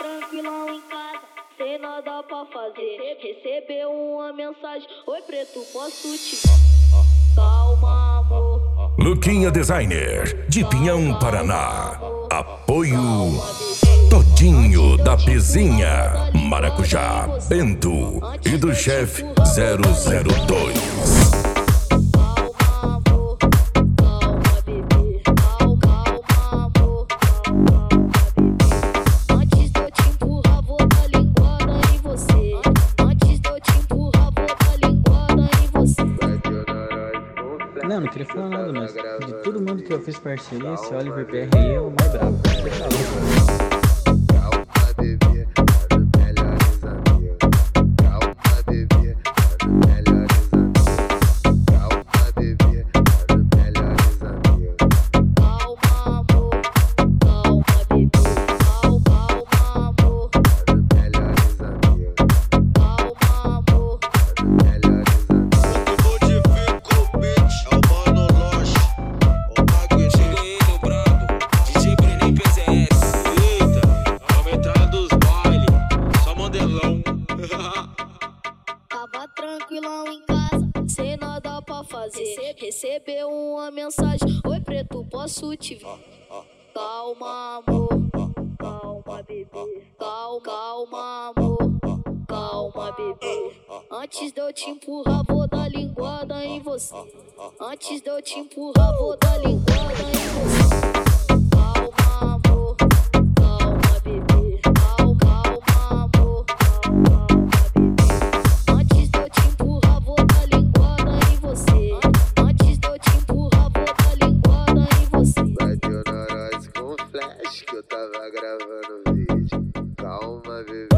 tranquilão em casa, sem nada pra fazer. Recebeu uma mensagem: oi preto, posso te... Calma, amor. Luquinha Designer, de Pinhão, Paraná. Apoio Todinho da Pezinha, Maracujá, Bento e do chefe 002. Não queria falar nada, mas de todo mundo que eu fiz parceria, esse Oliver PR aí é o mais bravo. Calma, bebê, os melhores amigos. Calma, bebê, os melhores amigos. Calma, bebê, os melhores amigos. Calma, amor. Calma, bebê. Calma, amor. Os melhores amigos. Calma, amor. Os melhores amigos. Tava tranquilão em casa, sem nada pra fazer. Recebeu uma mensagem: oi preto, posso te ver? Calma, amor. Calma, bebê. Calma, amor. Calma, bebê. Antes de eu te empurrar, vou dar linguada em você. Antes de eu te empurrar, vou dar linguada em você. Calma, amor. Calma, bebê. Calma, amor. Calma, bebê. Antes de eu te empurrar, vou dar linguada em você. Antes de eu te empurrar, vou dar linguada em você. Bateu na nós com flash que eu tava gravando vídeo. Calma, bebê.